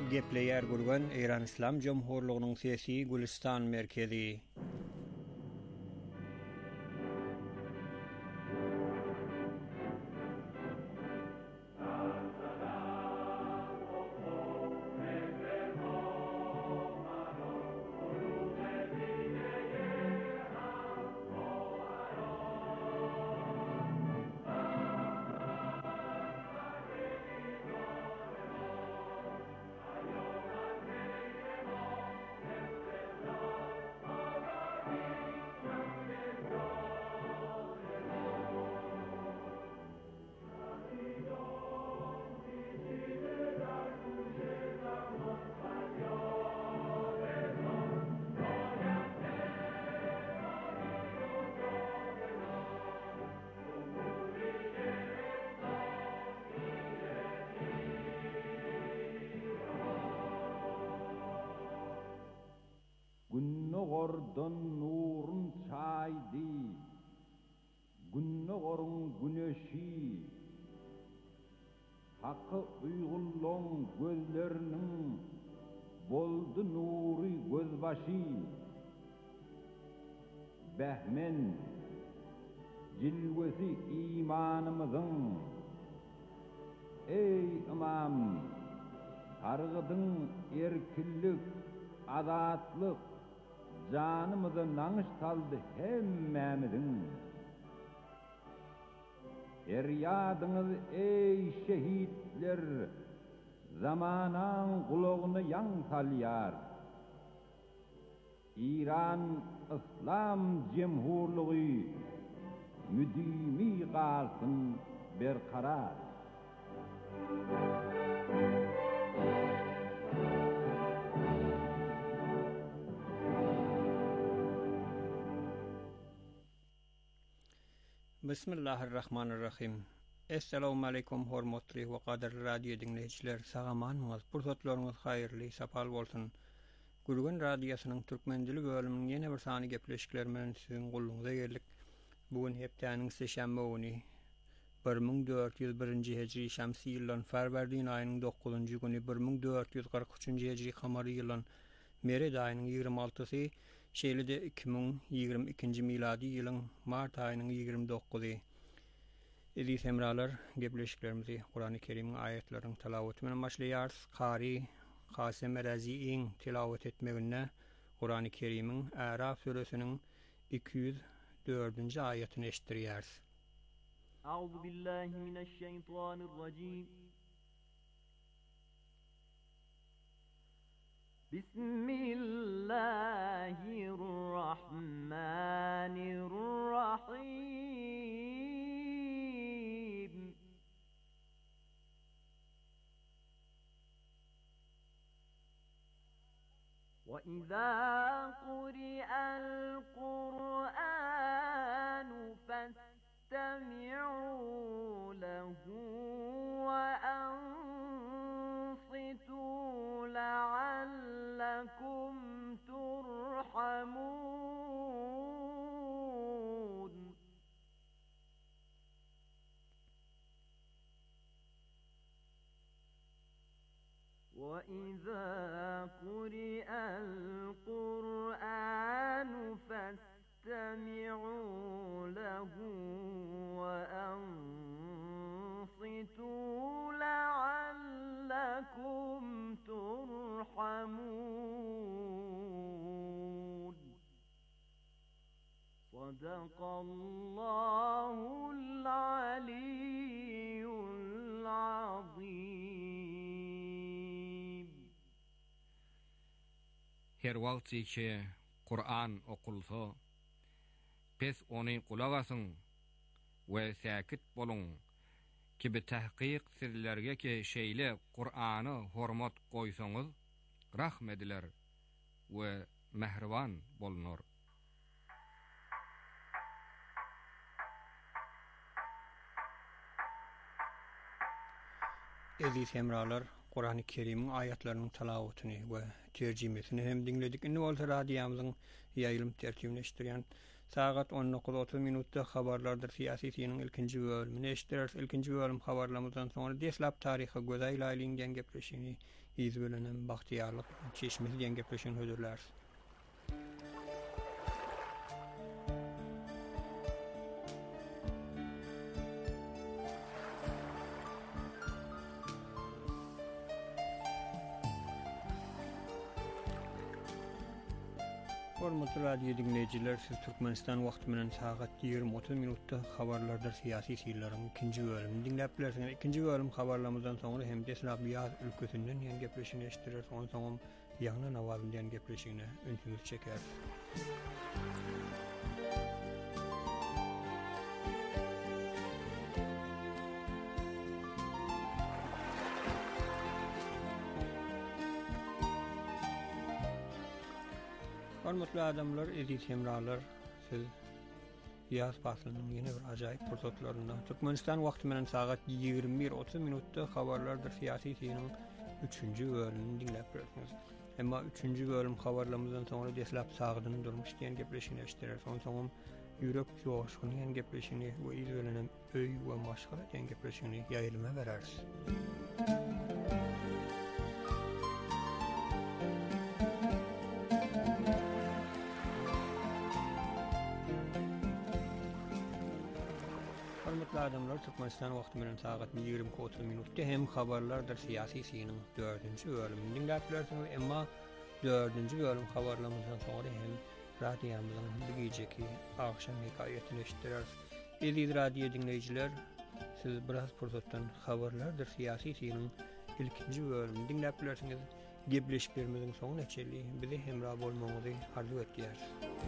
Gepleyer gurgan İran İslam Cumhurluğu'nun sesi Gülistan merkezi. Günnogordan nurun çaydı, günnogorun güneşi, hakkı uygulluğun gözlerinin boldu nuri gözbaşı, behmen cilvesi imanımızın, ey imam, targıdın erkillik, azatlık, canımızı nanış saldı hemmemizin. Feryadınız ey şehitler, zamanan kulağını yan salyar. İran İslam Cumhurluğu müdimi kalsın berkarar. Bismillahirrahmanirrahim. Assalamu alaikum hormatly we qadarly radio dinleyijiler. Sagamanyňyz, pursatlaryňyz haýyrly, sapal bolsun. Gürgen radiosynyň türkmen dili bölüminiň ýene bir sany gepleşikler bilen siziň gulluňyza geldik. Bugün hepdeniň seşembe güni 1401-nji hejri şamsy ýylyň Farwardyn aýynyň 9-njy güni 1443-nji hejri kamary ýylyň Mered aýynyň 26-sy şeýlede 2022-nji miladi ýylyň mart aýynyň 29-y. Eli semralar gepleşiklerimizi Kur'an-ı Kerim'in ayetlerinin tilawaty bilen başlaýarys. Qari Qasim Raziiň tilawat etmegine Kur'an-ı Kerim'in A'raf suresiniň 204-nji aýatyny eşitdirýäris. Euzu billahi mineşşeytanirracim. Bismillahirrahmanirrahim. وَإِذَا قُرِئَ الْقُرْآنُ فَاسْتَمِعُوا لَهُ وَأَنصِتُوا لَعَلَّكُمْ تُرْحَمُونَ. وَإِذَا قُرِئَ الْقُرْآنُ فَاسْتَمِعُوا لَهُ وَأَنصِتُوا لَعَلَّكُمْ تُرْحَمُونَ. صدق الله العلي العظيم. Her wagt ki Kur'an okulsa, pes onu kulak asın ve sakit bolun ki bir tahqiq sizlerge ki şeýle Kur'an'ı hormat koysanız rahmediler ve mehriban bolunur. Eli semralar Kur'an-ı Kerim'in ayetlerinin tilawatyny we terjimesini hem dinledik. Indi bolsa radiýamyzyň ýaýlym tertibine eşitdirýän saat 19:30 minutda habarlardyr siýasetiýiniň ilkinji bölümini eşitdirýäris. Ilkinji bölüm habarlamyzdan soňra deslap taryhy göz aýlaýlan gepleşini iz bilen bahtiyarlyk çeşmeli diýen gepleşen hödürler. Hormatly radio dinleyijiler, siz Türkmenistan wagty bilen saat 20:30 minutda habarlarda syýasy şeýlerin ikinji bölümini dinläp bilersiňiz. İkinji bölüm habarlarymyzdan soňra hem Deslabiýat ülkesinden ýene gepleşini eşitdiler. Soňra ýagna nawazyň gepleşigine öňsüz çeker. Hormatly adamlar, edit hemralar, siz ýaz faslynyň ýene bir ajaýyp pursatlaryndan Türkmenistan wagty bilen saat 21:30 minutda habarlarda syýasy şeýlerin 3-nji bölümini dinläp bilersiňiz. Emma 3-nji bölüm habarlarymyzdan soňra deslap sagdyny durmuş diýen gepleşini eşitdiler. Soňra ýürek joşgyny ýen gepleşini we izlenen öý we maşgala diýen gepleşini ýaýryma bereriz. Adamlar Türkmenistan wagty bilen saat 20:30 minutda hem habarlardır syýasy şeýlerin 4-nji bölümini dinläp bilersiňiz. Emma 4-nji bölüm habarlarymyzdan soňra hem radiýamyzyň bugünki akşam hekaýetini eşitdireriz. Eziz radio dinleyijiler, siz biraz pursatdan habarlardır syýasy şeýlerin ilkinji bölümini dinläp bilersiňiz. Gepleşiklerimiziň soňuna çelli bizi hemra bolmagyňyzy arzu etýär.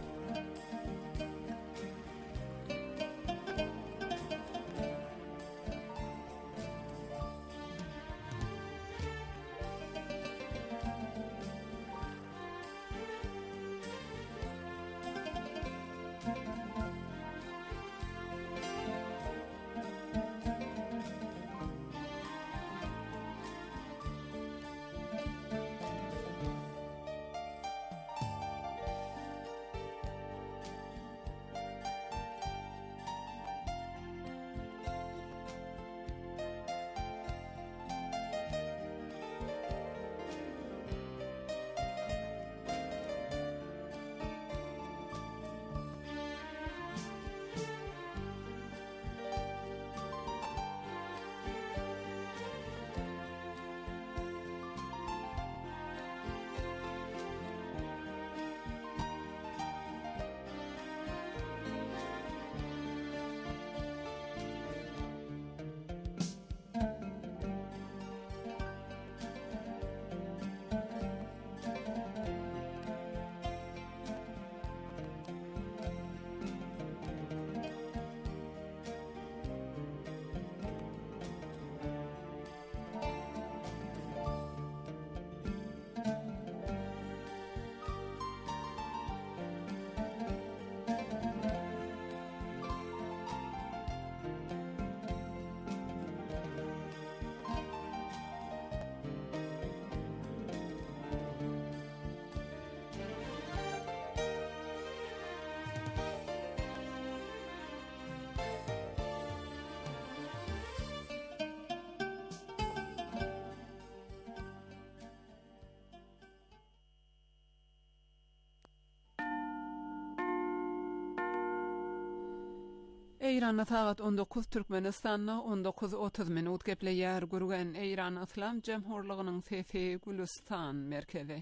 Eýranda saat 19 Türkmenistanda 19:30 minut gepleýär gurgan Eýran Islam Jemhurlygynyň sesi Gülistan merkezi.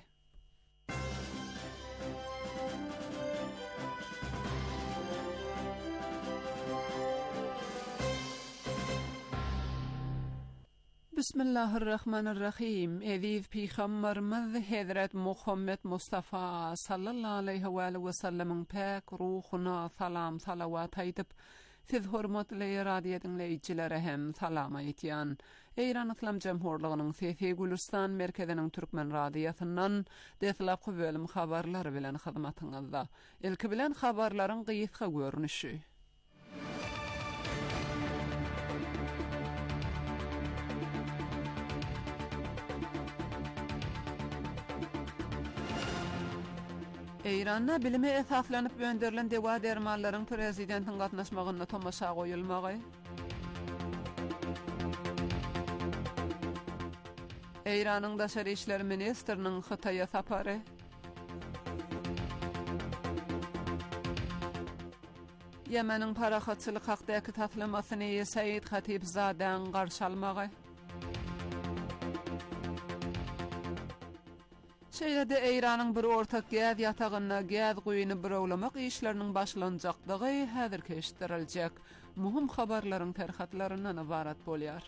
Bismillahirrahmanirrahim. Eziz Peygamberimiz Hazret Muhammed Mustafa sallallahu aleyhi ve sellem'in pek ruhuna salam salavat aýdyp, siz hormatly radio dinleýijilere hem salam aýtýan. Eýran Islam Jemhurlygynyň sesi Gülistan merkeziniň türkmen radiosundan deslap bölüm habarlary bilen hyzmatyňyzda. Ilki bilen habarlaryň gysga görnüşi. Eýranda bilime esaslanyp gönderilen dewa dermanlaryň prezidentiň gatnaşmagyna tomaşa goýulmagy. Eýranyň Daşary işler ministriniň Hytaýa sapary. Yemenin parahatçylyk hakdaky taslamasyny Said Hatibzadan garşy almagy. Şeýle-de Eýranyň bir ortak gäz ýatagyna gäz guýuny birowlamak işleriniň başlanjakdygy häzir keşdiriljek. Muhim habarlaryň terhatlaryndan ibarat bolýar.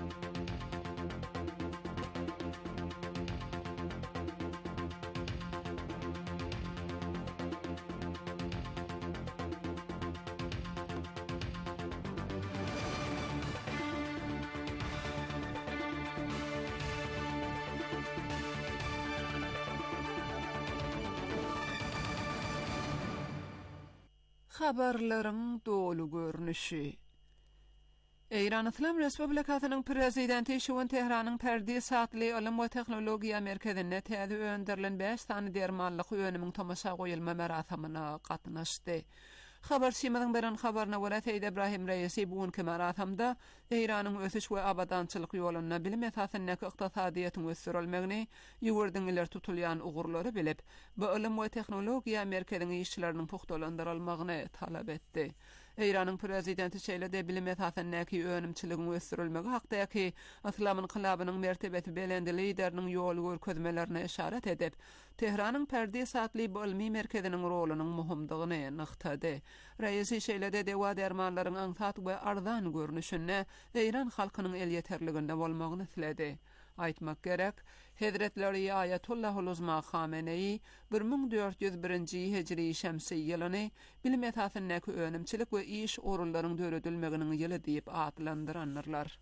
Habarlaryň dolu görnüşi. Eýran Islam Respublikasynyň prezidenti Şuwan Tehranyň Pärdi Satly Ilim we Tehnologiýa merkezinde täze öndirilen 5 sany dermanlyk önümiň tamaşa goýulma merasimine gatnaşdy. Habar şeýmeden beren habaryna görä Seýid Ibrahim Reisi bugunky merasimde Eýranyň ösüş we abadançylyk ýoluny bilim esasynyň ykdysadyýatyny ösürilmegini, ýurdyň iler tutulýan ugurlary bilip, bu ilim we tehnologiýa merkeziniň işçileriniň puhtalandyrylmagyny talap etdi. Eýranyň prezidenti şeýle-de bilim esasynyň önümçiligini ösürilmegi hakdaky Islam inqilabynyň mertebeti belendi lideriniň ýol görkezmelerini işaret edip, Tehranyň Pärdi Satly bu ilmi merkeziniň rolunyň muhimdigini nyktady. Reisi şeýle-de dewa dermanlaryň aňsat we arzan görnüşine Eýran halkynyň el ýeterliginde bolmagyny tiledi. Aýtmak gerek, Hazretleri Ayatullahul Uzma Khamenei 1401-nji hijri şemsi ýylyny bilim esasynyň önümçilik we iş orunlarynyň döredilmeginiň ýyly diýip adlandyrýarlar.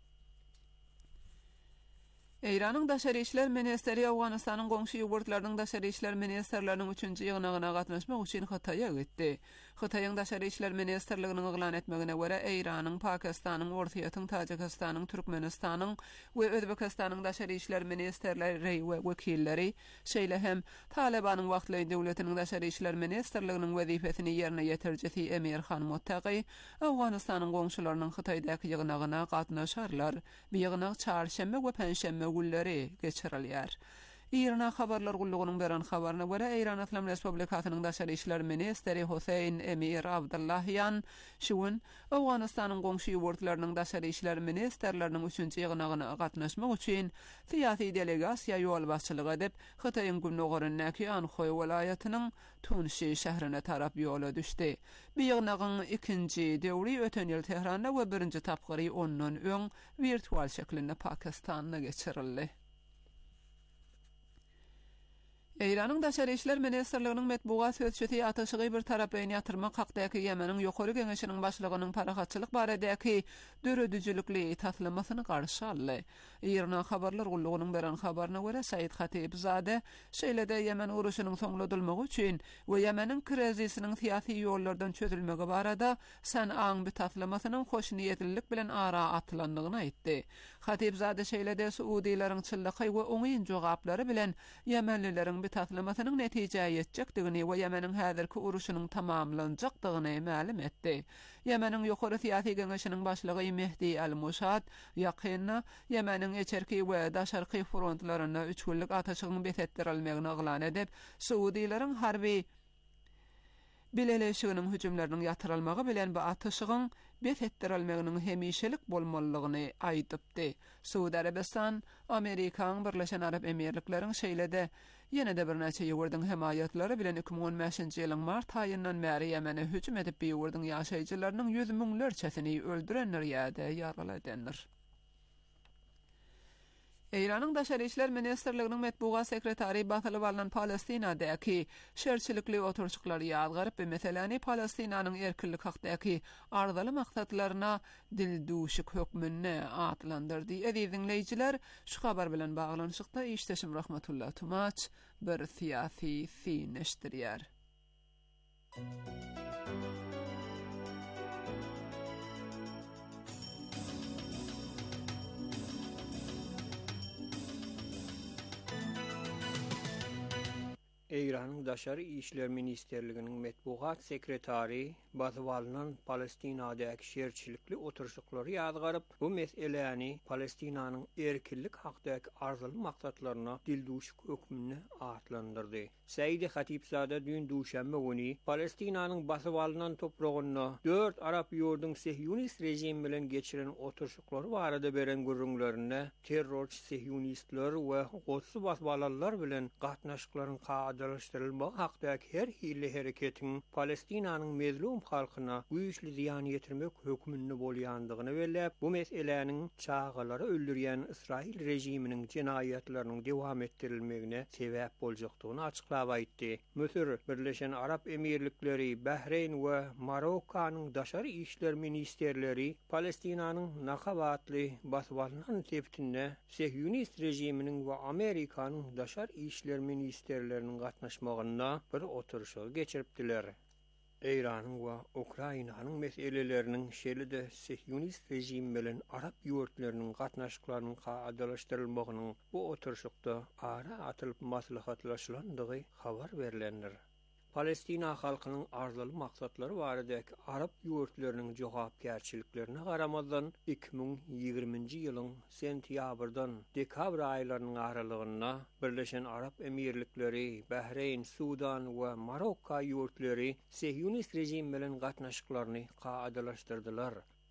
Eýranyň Daşary işler ministeri Awganystanyň goňşy ýurtlarynyň daşary işler ministerleriniň 3-nji ýygynyna gatnaşmak üçin Hytaýa gitdi. Hytaýyň daşary işler ministerliginiň eglan etmegine görä Eýranyň, Pakistanyň, Ortaýatyň, Tajikistanyň, Türkmenistanyň we Özbekistanyň daşary işler ministerleri we wekilleri şeýle hem Talabanyň wagtly döwletiniň daşary işler ministerliginiň wezifesini ýerine ýetirjisi Emir Khan Muttaqi Awganystanyň goňşylarynyň Hytaýdaky ýygynyna gatnaşarlar. Bu ýygynak çarşembe we penşembe günleri geçirilýär. İran habarlar gullugynyň beren habaryna görä Eýran Islam Respublikasynyň daşary işler ministeri Hüseyin Emir Abdullahyan şuwun Awganystanyň goňşy ýurtlarynyň daşary işler ministerleriniň 3-nji ýygynyna gatnaşmak üçin syýasy delegasiýa ýol başçylyk edip Hytaýyň Gümnogorynyň Anhoy welaýatynyň Tunşy şäherine tarap ýola düşdi. Bu ýygnagyň 2-nji döwri öten ýyl Tehranda we 1-nji tapgyry ondan öň virtual şeklinde Pakistanyna geçirildi. Eýranyň daşary işler ministerliginiň metbuat sözçüsi ataşygy bir tarapaýyn ýatyrmak hakdaky Ýemeniň ýokary geňeşiniň başlygynyň parahatçylyk baradäki döredüjülükli taslamasyny garşy aldy. Eýran habarlar gullugynyň beren habaryna görä Said Hatibzade şeýle-de Ýemen uruşynyň soňladylmagy üçin we Ýemeniň krizisiniň syýasy ýollardan çözülmegi barada San'an bir taslamasynyň hoş niýetlilik bilen ara atlandygyny aýtdy. Hatibzade şeýle-de Suudiýleriň çyllyky we oňyň jogaplary bilen Ýemenlileriň bir taslamasynyň netije ýetjekdigini we Ýemeniň häzirki uruşynyň tamamlanjakdygyny ma'lum etdi. Ýemeniň ýokary syýasy geňeşiniň başlygy Mehdi al-Mushad ýakynda Ýemeniň eçerki we daşarky frontlaryna 3 günlik ataşygyň betetdirilmegini eglan edip, Suudiýleriň harby bileleşiginiň hüjümleriniň ýatyrylmagy bilen bu ataşygyň betetdirilmeginiň hemişelik bolmalygyny aýdypdy. Suudi Arabistan, Amerikaň, Birleşen Arap Emirlikleriň şeýle-de ýene-de bir näçe ýurdyň hemayatlary bilen 2015-nji ýylyň mart aýyndan bäri Ýemene hüjüm edip bu ýurdyň ýaşaýjylarynyň 100 miňlerçesini öldürenler ýa-da ýaraladenler. Eýranyň daşary işler ministerliginiň metbuat sekretary Batyly balynan Palestinadaky şerçilikli oturuşyklar ýazgaryp we meseleni Palestinanyň erkinlik hakdaky arzaly maksatlaryna dilduşyk hökmüne atlandyrdy. Eziz dinleýijiler, şu habar bilen baglanyşykda işteşim Rahmatullah Tumaç bir syýasy fineşdirýär. Eýranyň Daşary işler ministerliginiň metbuat sekretary bazywalynyň Palestinadäki şerçilikli oturşuklary ýazgaryp, bu meseleni Palestinanyň erkinlik hakdaky arzuly maksatlaryna dilduşuk hökmüne atlandyrdy. Saýid Hatipzada dün duşanma güni Palestinanyň basywalynyň topragyna 4 Arap ýurdun Sehyunist rejimi bilen geçiren oturşuklary barada beren görüňlerine terrorçy Sehyunistler we gotsy baswalanlar bilen gatnaşyklaryň adalaşdyrylmagy hakdaky her hili hereketiň Palestinanyň mezlum halkyna güýçli ziýan ýetirmek hökmünde bolýandygyny belläp, bu meseleniň çağalary öldürýän Israil rejiminiň cinayetleriniň dewam etdirilmegine sebäp boljakdygyny açyklap aýtdy. Möhür Birleşen Arap Emirlikleri, Bahreyn we Marokanyň daşary işler ministerleri Palestinanyň nakabatly baswalynyň tepkine Sehyunist rejiminiň we Amerikanyň daşary işler ministerleriniň gatnaşmagyna bir oturuşa geçiripdiler. Eýranyň we Ukrainanyň meseleleriniň şeýle-de Sehyunist rejim bilen Arap ýurtlarynyň gatnaşyklarynyň adalaşdyrylmagynyň bu oturuşykda ara atylyp maslahatlaşylandygy habar berilendir. Palestina halkynyň arzuly maksatlary baradaky Arap ýurtlarynyň jogapkärçiliklerine garamazdan 2020-nji ýylyň sentýabrdan dekabr aýlarynyň aralygynda Birleşen Arap Emirlikleri, Bahreyn, Sudan we Marokka ýurtlary Sehyunist rejim bilen gatnaşyklaryny adalaşdyrdylar.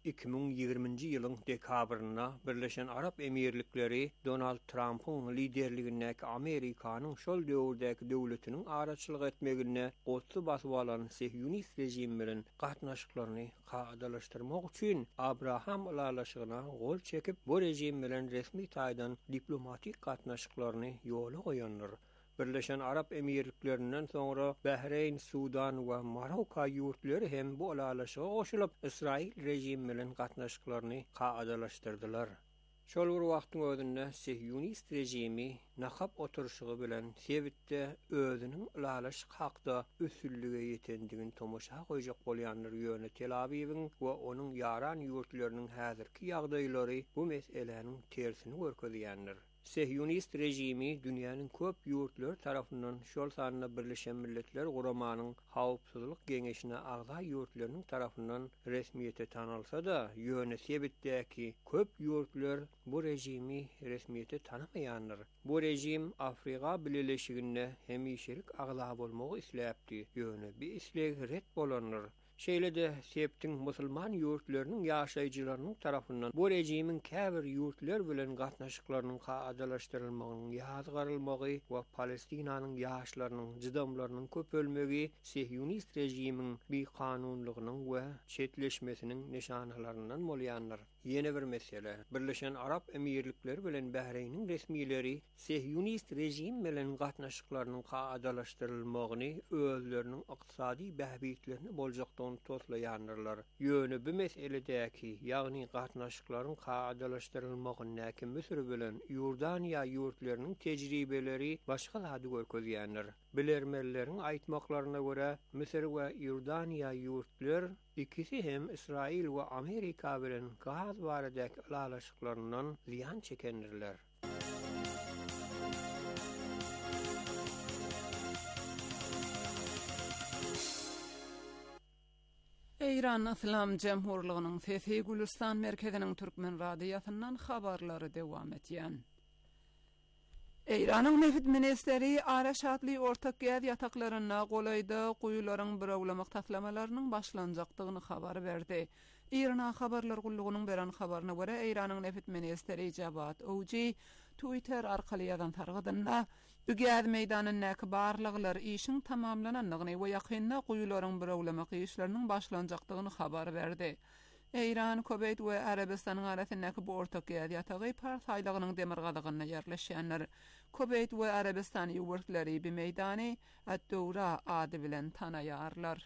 2020-nji ýylyň dekabryna Birleşen Arap Emirlikleri Donald Trump'ın liderligindäki Amerikanyň şol döwürdäki döwletiniň araçylyk etmegine gotsy baswalan Sehyunist rejim bilen gatnaşyklaryny adalaşdyrmak üçin Abraham ulalaşygyna gol çekip bu rejim bilen resmi taýdan diplomatik gatnaşyklaryny ýola goýanlar. Birleşen Arap Emirliklerinden sonra Bahreyn, Sudan we Marokka ýurtlary hem bu ulalaşyga goşulyp Israil rejimi bilen gatnaşyklaryny adalaşdyrdylar. Şol bir wagtyň özünde Sehyunist rejimi nakap oturşugy bilen Sewitde özüniň ulalaşyk hakda üsüllige ýetendigini tomoşa goýjak bolýanlar ýöne Tel Aviwiň we onuň ýaran ýurtlarynyň häzirki ýagdaýlary bu meseleniň tersini görkezýändir. Sehyunist rejimi dünýäniň köp ýurtlary tarapyndan şol sanyna Birleşen Milletler Guramanyň Hawpsuzlyk Geňeşine agza ýurtlarynyň tarapyndan resmiýete tanalsa da, ýöne Sebitdäki köp ýurtlar bu rejimi resmiýete tanamaýanlar. Bu rejim Afrika Birleşigine hemişelik agza bolmagy isläpdi, ýöne bir isleg ret bolanlar. Şeýle-de Septiň musulman ýurtlarynyň ýaşaýjylarynyň tarapyndan bu rejimiň käbir ýurtlar bilen gatnaşyklarynyň adalaşdyrylmagynyň ýazgarylmagy we Palestinanyň ýaşlarynyň jydamlarynyň köpölmegi Sehyunist rejimiň bir kanunlygynyň we çetleşmesiniň nişanlaryndan bolýanlar. Ýene bir mesele, Birleşen Arap Emirlikleri bilen Bahreýniň resmiýetleri Sehyunist rejim bilen gatnaşyklarynyň adalaşdyrylmagyny özleriniň ykdysady bähbitlerini boljakdygyny toslaýanlar. Ýöne bu meseledäki, ýagny gatnaşyklaryň adalaşdyrylmagyny Misir bilen Ýordaniýa ýurtlarynyň tejribeleri başga zady görkezýänler. Bilermelleriň aýtmaklaryna görä, Misir we Ýordaniýa ýurtlar ikisi hem Israil we Amerika bilen gaz baradaky ulalaşyklарyndan ziýan çekendirler. Eýran Islam Jemhurlygynyň Fethi Gülistan merkeziniň türkmen radiýasyndan habarlary dewam etýän. Eýranyň Neft ministeri araşatly ortak gaz ýataklaryna golayda guýularyň birawlamak taslamalarynyň başlanjakdygyny habar berdi. İran Habarlar Gullugynyň beren habaryna görä, Eýranyň Neft ministeri Javad Owji Twitter arkaly ýazan targydynda Ügäz meýdanynyň barlyklar işiň tamamlanandygyny we ýakynda guýularyň birawlamak işleriniň başlanjakdygyny habar berdi. Eýran, Kuweyt we Arabistanyň arasyndaky bu ortak gaz ýatagy partaýlygynyň demirgalygyna ýerleşýänler. Kuweyt we Arabistan ýurtlary bir meýdany at-Dowra ady bilen tanaýarlar.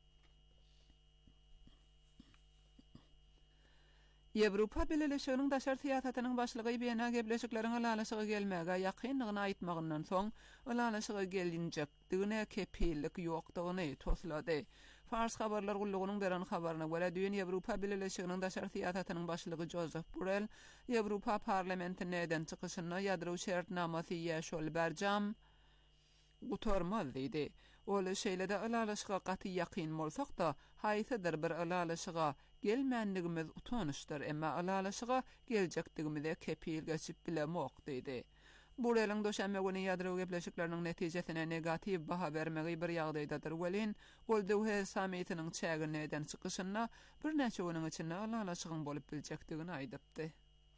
Ýewropa Birleşiginiň daşary syýasatynyň başlygy Bena Birleşikleriň ulalaşyga gelmäge ýakynlygyny aýtmagyndan soň ulalaşyga gelinjekdigine kepillik ýokdugyny toslady. Fars Habarlar Gullugynyň beren habaryna görä, Ýewropa Birleşiginiň daşary syýasatynyň başlygy Joseph Borrell Ýewropa parlamentine eden çykyşyna ýadro şertnamasy ýaşol berjam gutormaz diýdi. Ol şeýlede alalaşyga gaty ýakyn bolsak da, haýsydyr bir alalaşyga gelmändigimiz utanışdyr, emma alalaşyga geljekdigimizde kepil geçip bilemok diýdi. Bu ýylyň döşänme güni ýadro gepleşikleriniň netijesine negativ baha bermegi bir ýagdaýdadyr welin, ol döwhe samytynyň çägine çykyşyna bir näçe güniň içinde alalaşygyň bolup biljekdigini aýdypdy.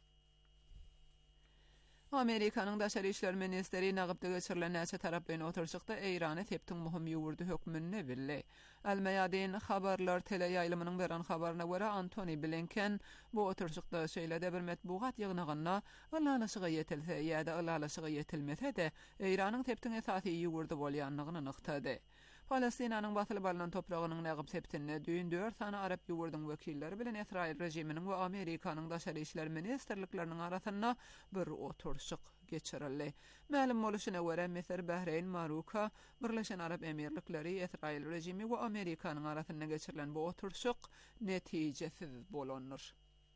Amerikanyň daşary işler ministeri Nagybda geçirilen näçe taraplyň oturşykda Eýrany teptiň muhim ýurdy hökmüne bildi. Al-Mayadin habarlar teleýaýlymynyň beren habaryna görä Antony Blinken bu oturşykda şeýlede bir metbuat ýygnagyna alalaşyga ýetilse ýa-da alalaşyga ýetilmese de Eýranyň teptiň esasy ýurdy bolýanlygyny nyktady. Palestinanyň batyly balynan topragynyň nägip septinne düýün 4 sany Arap ýurdyň wekilleri bilen Israil rejiminiň we Amerikanyň daşary işler ministrlikleriniň arasynda bir oturşyk geçirildi. Ma'lum boluşyna görä Mesir, Bahreyn, Maroka, Birleşen Arap Emirlikleri, Israil rejimi we Amerikanyň arasynda geçirilen bu oturşyk netijesiz bolandyr.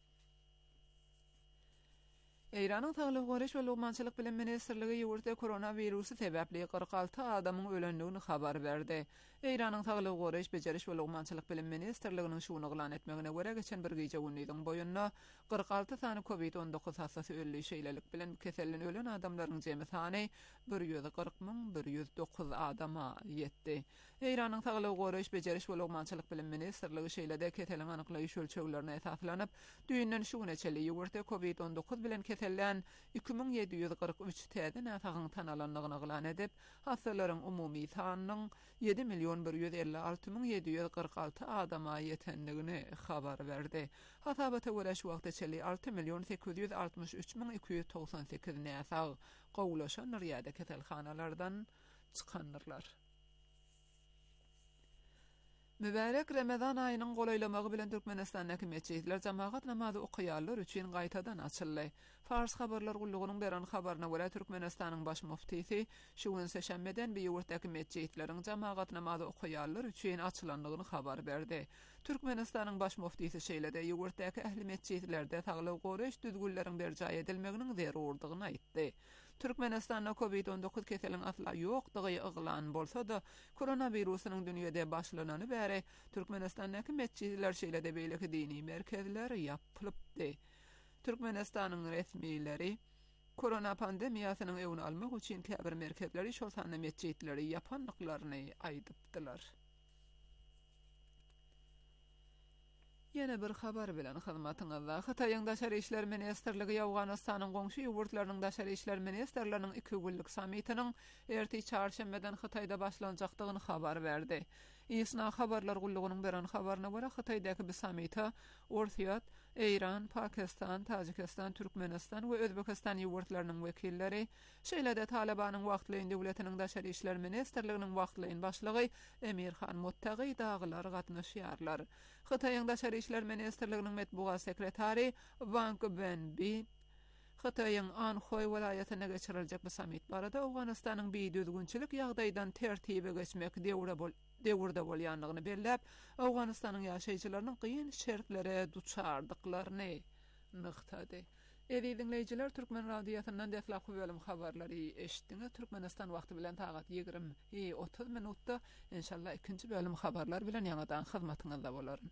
Eýranyň Saglyk Goraş we Lugmançylyk bilen ministrligi ýurtda koronavirusy sebäpli 46 adamyň ölendigini habar berdi. Eýranyň Saglyk Goraş Beceriş we Lugmançylyk bilen ministrliginiň şunu glan etmegine görä geçen bir gece günniň boýunna 46 sany COVID-19 hastasy ölüli şeýlelik bilen kesellin ölen adamlaryň jemy sany 140.109 adama ýetdi. Eýranyň Saglyk Goraş Beceriş we Lugmançylyk bilen ministrligi şeýlede keseliň anyklaýyş ölçeglerine esaslanyp, düýünden şu güneçeli ýurtda COVID-19 bilen kesellen 2743 täze näsagyň tanalanlygyny glan edip, hastalaryň umumy sanynyň 7.156.746 adama ýetendigini habar berdi. Hasabata görä şu wagtda 6.863.298 näsag gowlaşan ýa-da keselhanalardan çykandyrlar. Mübarek Ramazan aýynyň golaýlamagy bilen Türkmenistanyň meçhitler jamaat namazy okuýarlar üçin gaýtadan açyldy. Fars habarlar gullugynyň beren habaryna görä Türkmenistanyň baş muftisi şu gün seşenbeden bir ýurtdaky meçhitleriň jamaat namazy okuýarlar üçin açylandygyny habar berdi. Türkmenistanyň baş muftisi şeýlede ýurtdaky ähli meçhitlerde Saglyk Goraş düzgünleriň berjaý edilmeginiň zerurdygyny aýtdy. Türkmenistanda COVID-19 keseliň asla ýokdygy yglan bolsa da koronavirusynyň dünýede başlanany bäri Türkmenistandaky meçhitler şeýlede beýleki dini merkezler ýapylypdy. Türkmenistanyň resmiýetleri korona pandemiýasynyň öwrüni almak üçin käbir merkezleri şol sany meçhitleri ýapanlyklaryny aýdypdylar. Yine bir habar bilen hyzmatyňyzda Hytaýyň daşary işler ministrligi Ýawganystanyň goňşy ýurtlarynyň daşary işler ministrleriniň 2 günlük samytynyň erti çarşambeden Hytaýda başlanjakdygyny habar berdi. Isna habarlar gullugynyň beren habaryna görä Hytaýdaky bir samyta Orsiýat, Eýran, Pakistan, Tajikistan, Türkmenistan we Özbekistan ýurtlarynyň wekilleri şeýlede Talabanyň wagtlyň döwletiniň daşary işler ministrliginiň wagtlyň başlygy Emirhan Muttaqy daglar gatnaşýarlar. Hytaýyň daşary işler ministrliginiň metbuat sekretary Wang Wenbin Hytaýyň Anhoy welaýatyna geçiriljek bu samit barada Awganystanyň bir düzgünçilik ýagdaýdan tertibe geçmek dewrde bolýanlygyny belläp, Awganystanyň ýaşaýjylarynyň gyn şertlere duçardyklaryny nyktady. Dinleyijiler, Türkmen radiosynyň deflaqy bölüm habarlary eşitdiňiz. Türkmenistan wagty bilen tagat 20:30 minutda inşallah ikinji bölüm habarlar bilen ýa-da hyzmatyňyzda bolaryn.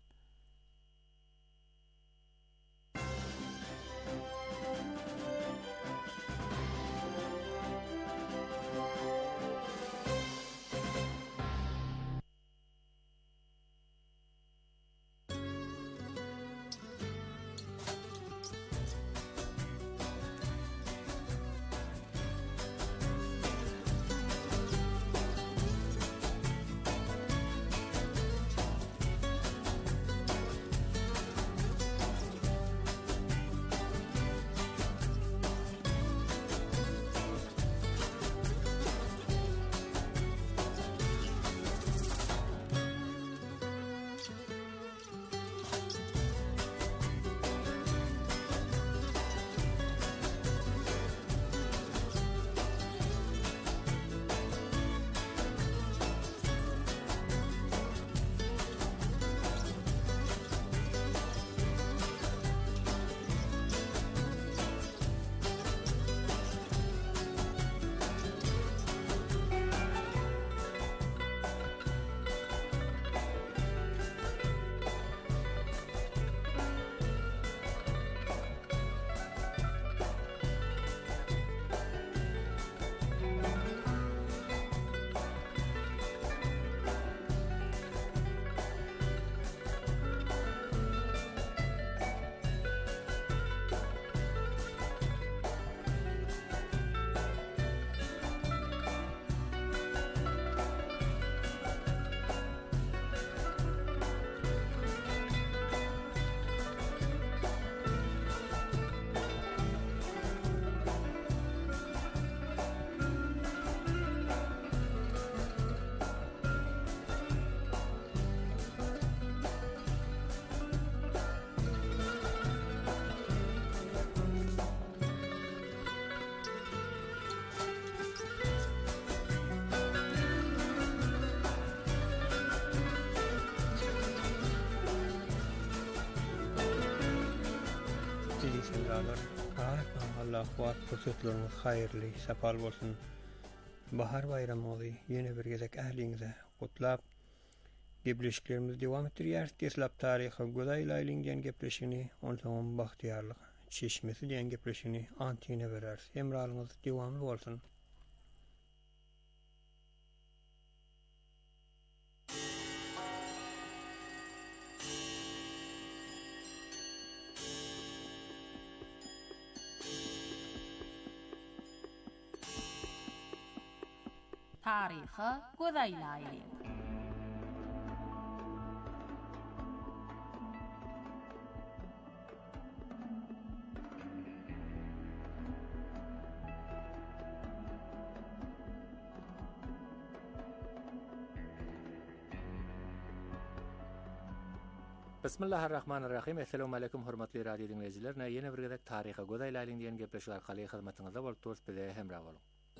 ýalar. Allah kuat pursatlaryňyz haýyrly, sapal bolsun. Bahar bayramy ýene bir gezek ähliňize gutlap gepleşiklerimiz dewam etdirýär. Teslap taryhy godaýla ýylyň gepleşigini, ondan bahtiýarlyk çeşmesi diýen gepleşigini antine berer. Emralyňyz dewamly bolsun. Taryhy godaýla ýylyň. Bismillahirrahmanirrahim. Assalamu alaykum hormatly radio dinleyijiler. Ýene bir gezek taryhy godaýla ýylyň diýen gepleşik arkaly hyzmatyňyzda bolup turys bize hemra boluň.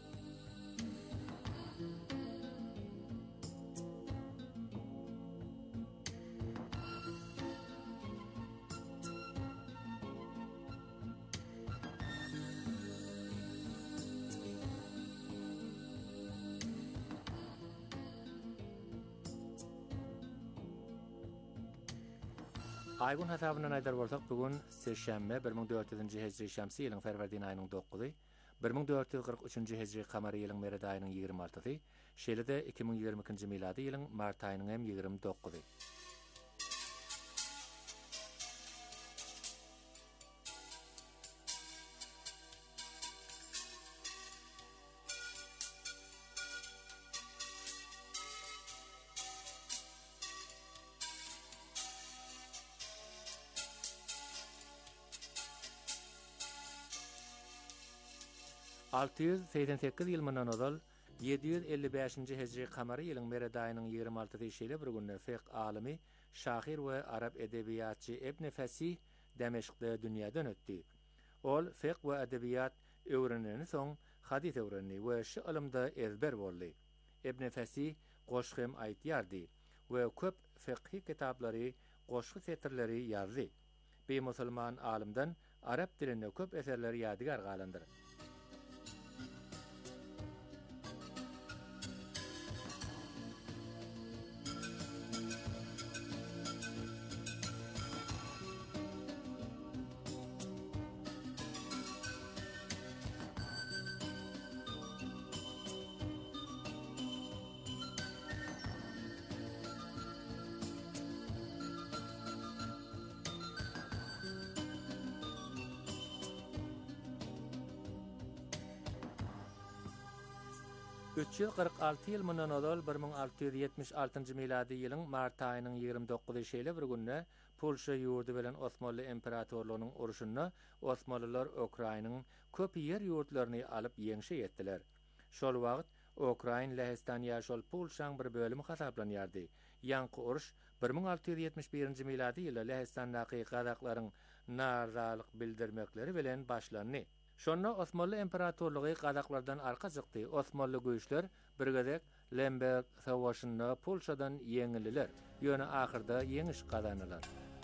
Aygun hasabyna aýdar bolsak, bugun seşembe 1400-nji hejri şamsy ýylyň ferwerdin aýynyň 9-y, 1443-nji hejri kamary ýylyň merede aýynyň 26-sy, şeýle-de 2022-nji milady ýylyň mart aýynyň hem 29-y. ýyl mundan ozal 755-nji hejri kamary ýylyň merede aýynyň 26-sy şeýle bir günde fiqh alimi, şahyr we arab edebiýatçy Ibn Fasih Demeşkde dünýäden ötdi. Ol fiqh we edebiýat öwreneni soň hadis öwrenni we şu ilmde ezber boldy. Ibn Fasih goşgym aýtýardy we köp fiqhi kitaplary, goşgy setirleri ýazdy. Bir musulman alimden arab dilinde köp eserler ýadygar galandyr. Üç ýyl 46 ýyl mundan ozal 1676-njy milady ýylyň mart aýynyň 29-y şeýle bir günde Polşa ýurdu bilen Osmanly imperatorlugynyň uruşunda Osmanlylar Ukrainanyň köp ýer ýurtlaryny alyp ýeňşe etdiler. Şol wagt Ukrain Lehistan ýaşol Polşaň bir bölümi hasaplanýardy. Ýanky uruş 1671-nji milady ýyly Lehistandaky gazaklaryň narazalyk bildirmekleri bilen başlandy. Şonda Osmanlı imperatorluğu Kazaklardan arka çıktı. Osmanlı güýçler bir gezek Lemberg savaşynda Polşadan ýeňildiler. Ýöne ahyrda ýeňiş kazandylar.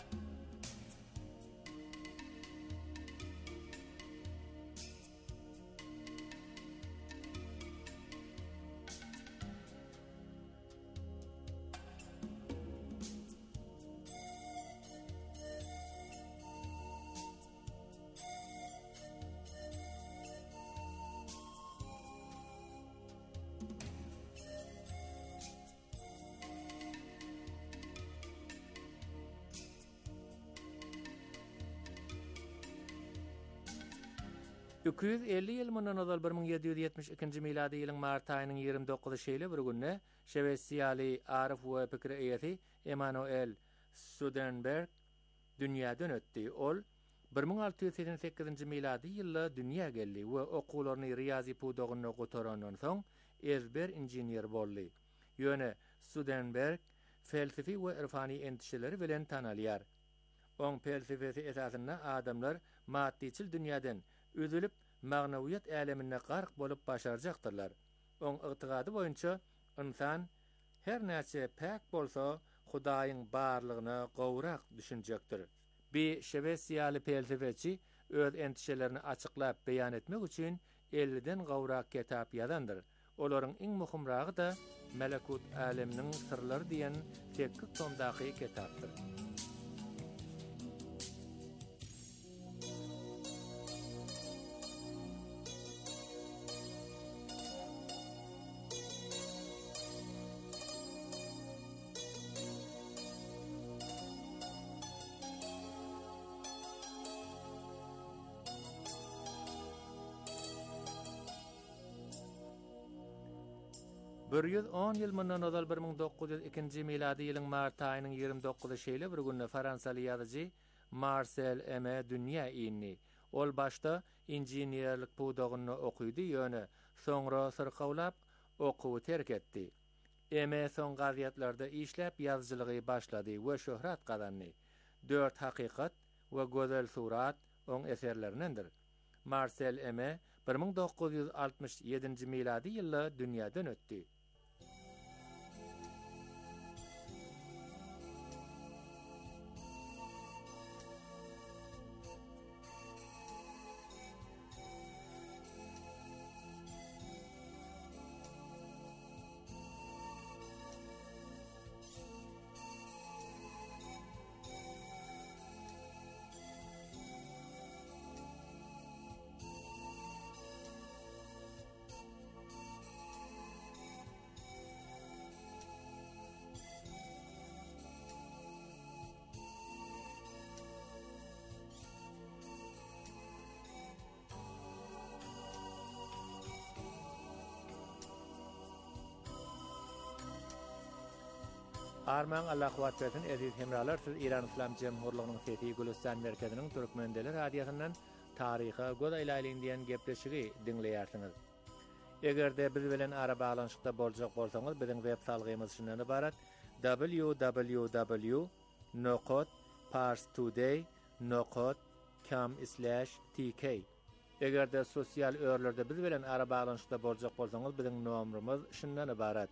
Öküz 50 ýyl mundan ozal 1772-nji milady ýylyň mart aýynyň 29-y şeýle bir günde Şwesiýaly arif we pikir eýesi Emanuel Swedenborg dünýäden ötdi. Ol 1688-nji milady ýylda dünýä geldi we okularyny riýazy pudogyna gotarandan soň ezber inženýer boldy. Ýöne Swedenborg felsefi we irfani endişeleri bilen tanalýar. Oň felsefesi esasynda adamlar maddiçil dünýäden üzülüp magnawiýat älemine gark bolup başarjaktyrlar. Oň ygtygady boýunça insan her näçe päk bolsa Hudaýyň barlygyna gowrak düşünjekdir. Bir Şwesiýaly felsefeçi öz entişelerini açıklap beýan etmek üçin 50'den gowrak kitap ýazandyr. Olaryň iň muhimragy da Melekut aleminiň sırlary diýen 8 tomdaky kitapdyr. Bir 110 ýyl mundan ozal 1902 miladi ýylyň mart aýynyň 29 şeýle bir günde Fransaly ýazyjy Marcel Aimé dünýä indi. Ol başda inženýerlik puwdagyny okuýdy ýöne soňra syrkawlap okuwy terk etdi. Aimé soň gazetlarda işläp ýazgylygy başlady we şöhrat gazandy. 4 hakykat we gözel surat oň eserlerindendir. Marcel Aimé 1967 miladi ýylda dünýäden ötdi. Arman Allah kuwat versin aziz hemralar, siz İran İslam Cemhurluğunyň Seti Gülistan merkeziniň Türkmendeler radiosyndan taryha göz aýlaýyn diýen gepleşigi dinleýärsiňiz. Egerde biz bilen ara baglanyşykda boljak bolsaňyz, biziň web salgymyz şundan ibarat: www.parstoday.com/tk. Egerde sosial örlerde biz bilen ara baglanyşykda boljak bolsaňyz, biziň nomerimiz şundan ibarat: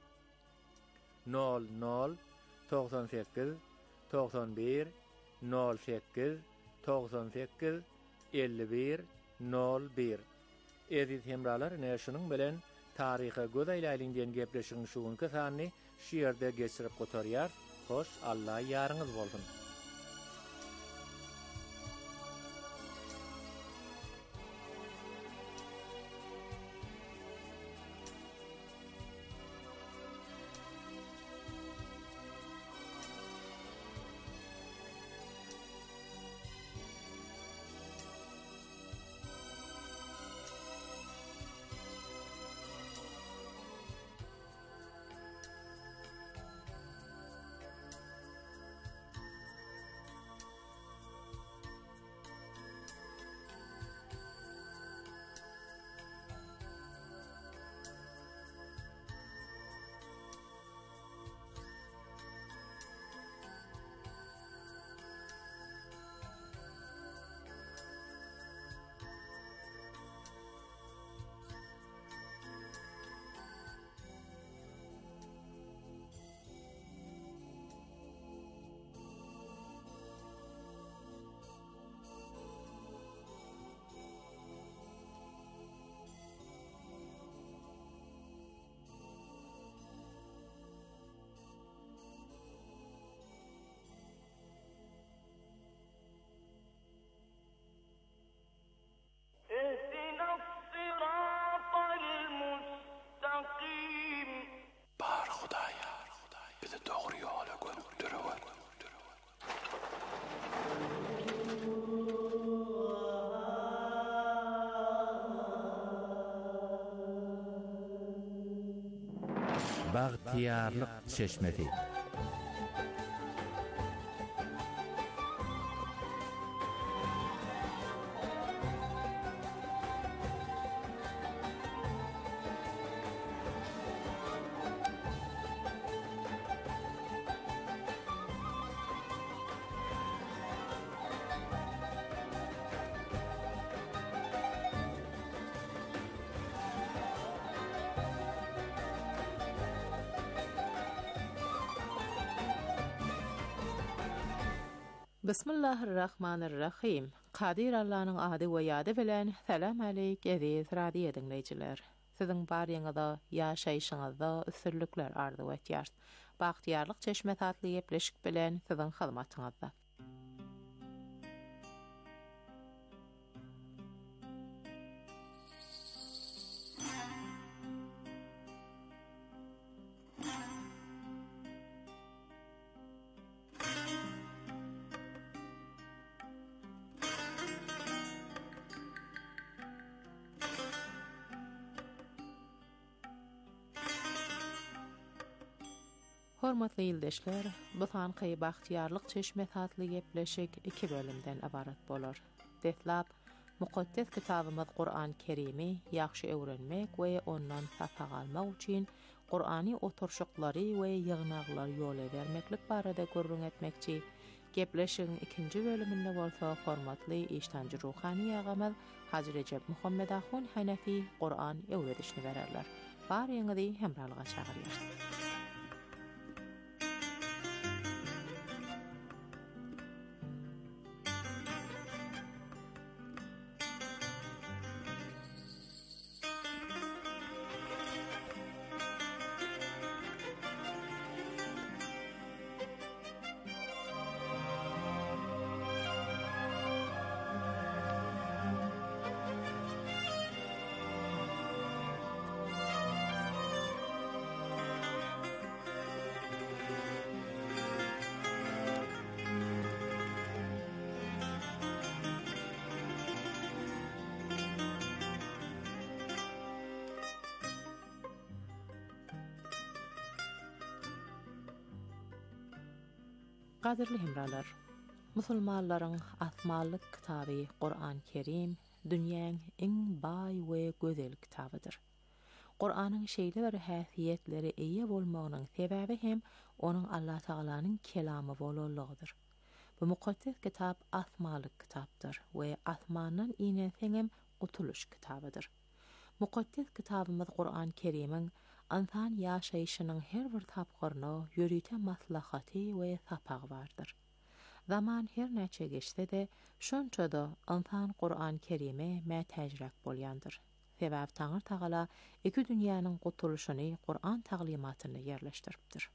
00 98 91 08 98 51 01. Aziz hemralar, näşiniň bilen taryha göz aýlaýyn diýen gepleşigiň şu günkü sany şu ýerde geçirip gotarýar. Hoş, Allah ýarynız bolsun. Bagtiyarlyk çeşmesi. Bismillahirrahmanirrahim. Kadir Allah'ın adı we ýady bilen salam aleyk aziz radio dinleýijiler. Siziň barýaňyzda ýaşaýyşyňyzda üstünlikler arzuw etýär. Bagtyarlyk çeşme tatly ýepleşik bilen siziň hyzmatyňyzda. Hormatly ýyldaşlar, bu sanky bagtyarlyk çeşme tatly ýepleşik 2 bölümden ibarat bolar. Detlap, mukaddes kitabymyz Qur'an Kerimi ýaxşy öwrenmek we ondan sapak almak üçin Qur'any oturşuklary we ýygnaklary ýola bermeklik barada görüň etmekçi. Gepleşigiň 2-nji bölüminde bolsa hormatly iştanjy ruhany ýagamyz Haji Recep Muhammed Ahun Hanefi Qur'an öwredişini bererler. Barýaňyzy hemralyga çagyrýar. Qadirli hemralar, musulmanlaryň asmanlyk kitaby Qur'an Kerim dünýäň iň baý we gözel kitabydyr. Qur'anyň şeýle bir häsiýetleri eýe bolmagynyň sebäbi hem onuň Allah Taalanyň kelamy bolanlygydyr. Bu mukaddes kitap asmanlyk kitapdyr we asmandan inen hem gutuluş kitabydyr. Mukaddes kitabymyz Qur'an Kerimiň insan ýaşaýyşynyň her bir tapgyryna ýörüte maslahaty we sapagy bardyr. Zaman her näçe geçse de şonça da insan Qur'an Kerime mätäjrak bolýandyr. Sebäp Taňry Taala iki dünýäniň gutuluşyny Qur'an taglimatyna ýerleşdiripdir.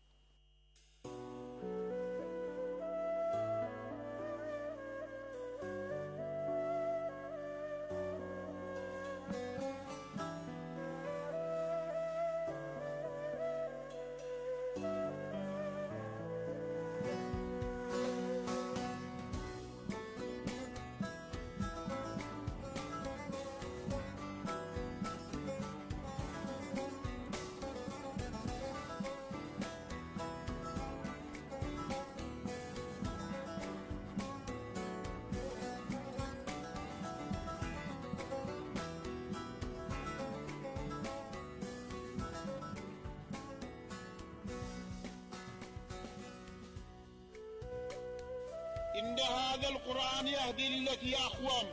إن هذا القرآن يهدي للتي هي أقوم.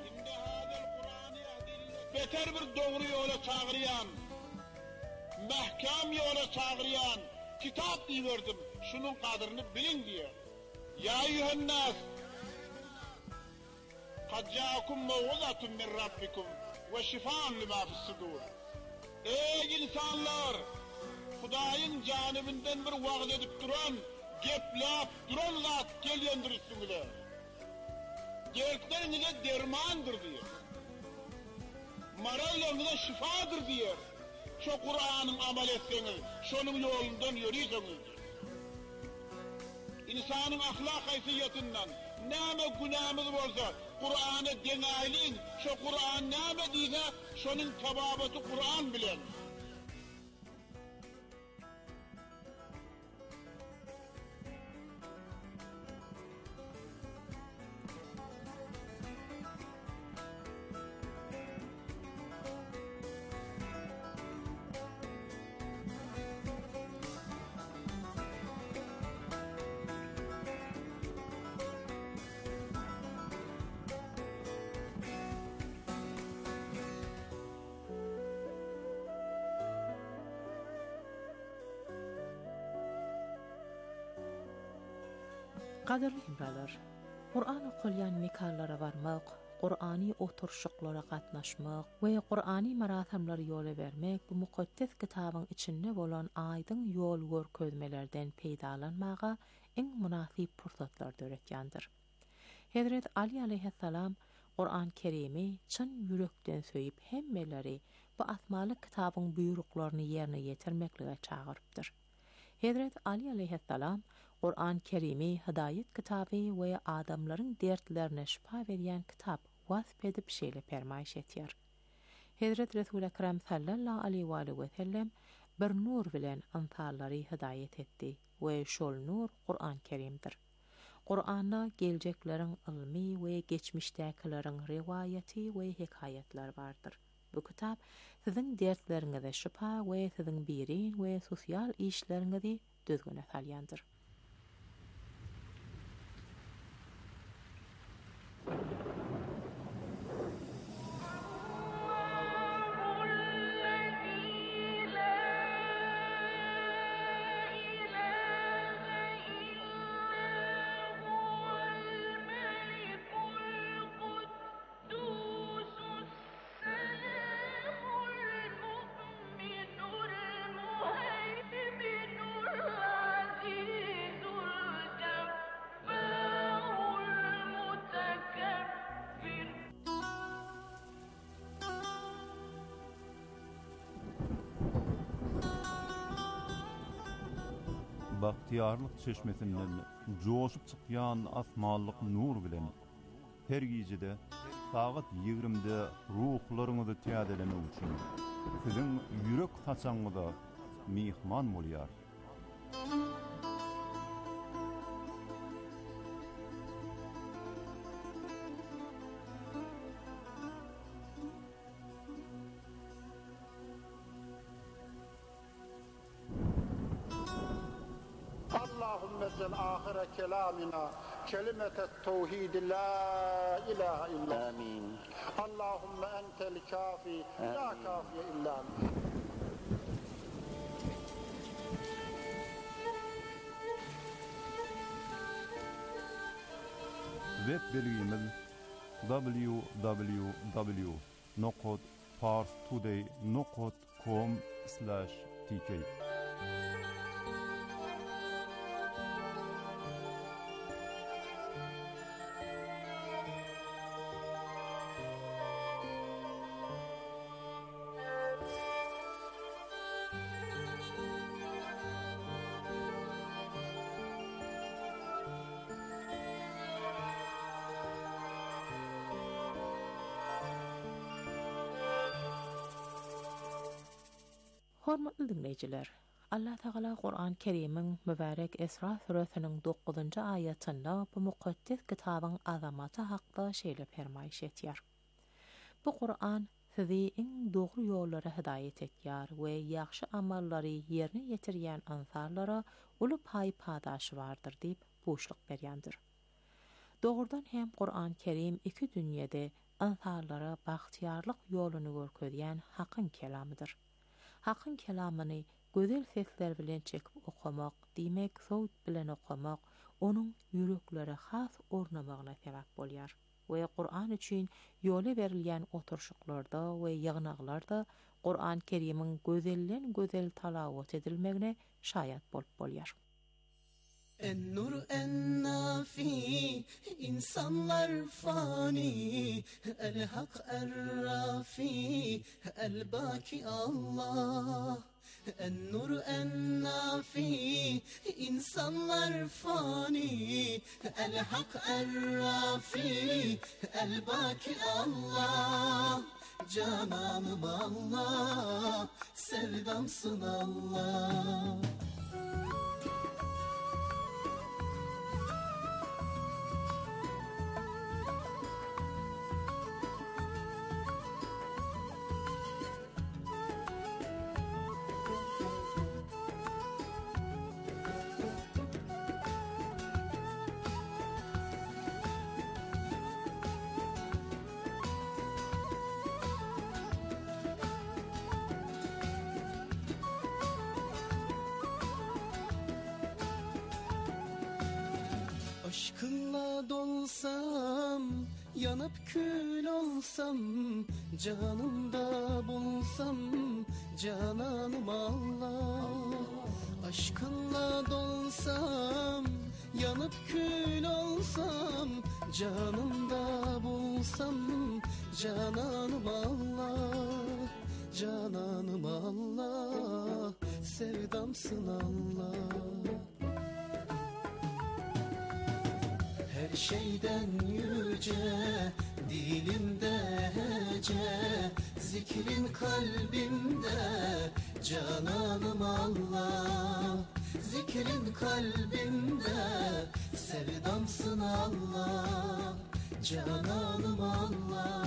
Beter bir doğru yola çağıryan, mahkam yola çağıryan kitap diýerdim. Şunun kadrini bilin diye. Ya eyyühennas, kad ja'akum maw'izatun min rabbikum ve şifaan lima fis-sudur. Ey insanlar, Hudaýyň janybynden bir wagt edip duran, geplap duran zat gelýändir üstüňize. Dertlerinize dermandır diyor. Maralarınıza şifadır diyor. Şu Kur'an'ın amal etseniz, şonun yolundan yürüyseniz. İnsanın ahlak haysiyetinden näme günahımız bolsa Kur'an'a deňäýin, şu Kur'an näme diýse şonun tababaty Kur'an bilen. Qadirli hemralar, Qur'an okulyan mikallara varmak, Qur'ani oturşuklara gatnaşmak we Qur'ani maratamlary ýola bermek bu mukaddes kitabyň içinde bolan aýdyň ýol görkezmelerden peýdalanmaga iň munasyp pursatlar döretýändir. Hazrat Ali aleyhissalam Qur'an Kerimi çyn ýürekden söýüp hemmeleri bu asmaly kitabyň buýruklaryny ýerine ýetirmeklige çagyrypdyr. Hazrat Ali aleyhissalam Qur'an Kerimi hidayet kitabı we adamlaryň dertlerine şifa berýän kitap wasp edip şeýle permaýş etýär. Hazrat Resul Ekrem sallallahu aleyhi we sellem bir nur bilen ansarlary hidayet etdi we şol nur Qur'an Kerimdir. Qur'anda geljekleriň ilmi we geçmişdäkileriň riwayeti we hikayetler bardyr. Bu kitap siziň dertleriňize şifa we siziň birin we sosial işleriňizi düzgüne salýandyr. Bahtiyarlyk çeşmesinden joşup çykýan asmanlyk nur bilen her gijede saat 20-de ruhlaryňyzy täzelemek üçin siziň ýürek haçaňyza mihman bolýar. آخر كلامنا كلمة التوحيد لا إله إلا آمين. اللهم أنت الكافي لا كافي إلا أنت. Web belgimiz www.parstoday.com/tk. Hormatly dinleyijiler, Allah Taala Qur'an Kerimiň mübarek Esra suresiniň 9-njy ayatynda bu mukaddes kitabyň azamaty hakda şeýle permaýş etýär. Bu Qur'an sizi iň dogry ýollara hidayet etýär we ýaxşy amallary ýerine ýetirýän ansarlara uly paýpadaşy bardyr diýip boşluk berýändir. Dogrudan hem Qur'an Kerim iki dünýede ansarlara bahtiyarlyk ýoluny görkezýän hakyň kelamydyr. Hakyň kelamyny gözel sesler bilen çekip okamak, diýmek söwt bilen okamak, onuň ýüreklere has ornamagyna sebäp bolýar. We Qur'an üçin ýoly berilýän oturşyklarda we ýygnaklarda Qur'an Kerimiň gözelden gözel talawat edilmegine şaýat bolup bolýar. En-nur en-nafi, insanlar fani, el-hak er-rafi, el-baki Allah. En-nur en-nafi, insanlar fani, el-hak er-rafi, el-baki Allah. Cananım Allah, sevdamsın Allah. Aşkınla dolsam, yanıp kül bulsam, canımda bulsam, cananım Allah. Aşkınla dolsam, yanıp kül olsam, canımda bulsam, cananım Allah. Cananım Allah, sevdamsın Allah. Her şeyden yüce, dilimde hece, zikrin kalbimde, cananım Allah. Zikrin kalbimde, sevdamsın Allah. Cananım Allah.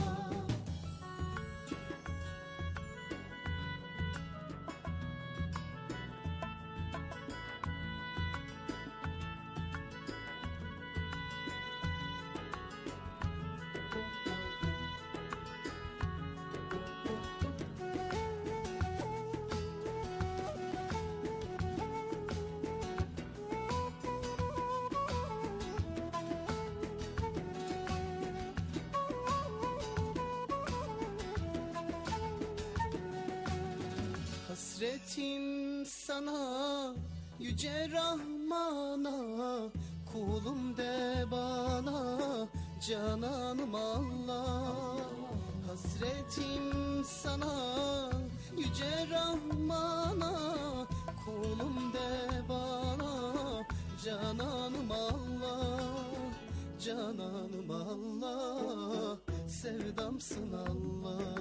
Hasretim sana, yüce Rahman'a, kulum de bana, cananım Allah. Hasretim sana, yüce Rahman'a, kulum de bana, cananım Allah. Cananım Allah, sevdamsın Allah.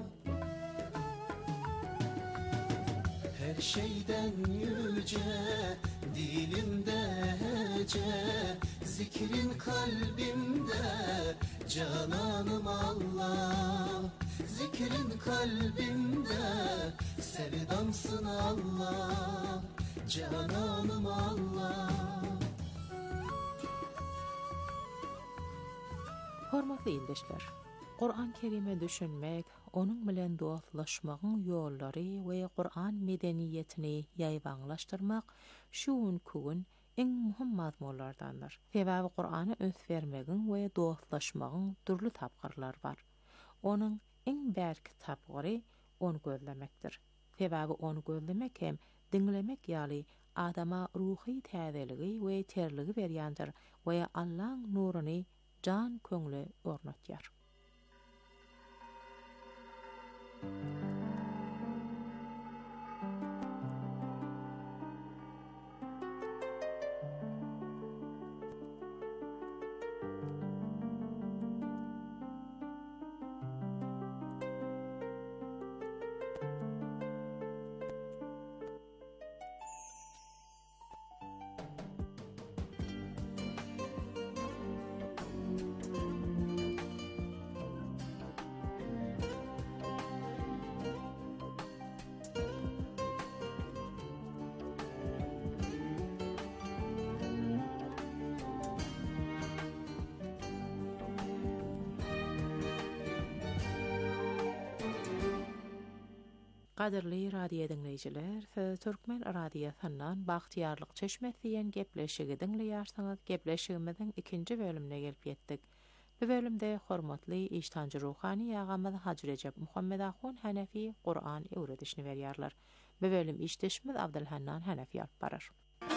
Her şeyden yüce, dilimde hece, zikrin kalbimde, cananım Allah. Zikrin kalbimde, sevdamsın Allah. Cananım Allah. Hormatly ildeşler, Qur'an Kerime düşünmek, onun bilen dostlaşmagın ýollary we Qur'an medeniyetini ýaýbanlaşdyrmak şu gün en muhim mazmunlardandyr. Sebäbi Qur'ana öns bermegin we dostlaşmagyn türlü tapgyrlar bar. Onun en berk tapgyry onu gözlemekdir. Sebäbi onu gözlemek hem dinlemek ýaly adama ruhy täzeligi we terligi berýändir we Allah'ın nuruny can köňle ornatýar. Qadirli radio dinleyijiler, Türkmen radiosynyň Bagtyarlyk çeşmesi diýen gepleşigi dinleýärsiňiz. Gepleşigimiziň ikinji bölümine gelip ýetdik. Bu bölümde hormatly iştancı ruhani ýagamyz Hacı Recep Muhammed Ahun Hanefi Qur'an öwredişini berýärler. Bu bölüm işdeşimiz Abdulhannan Hanefi alyp barar.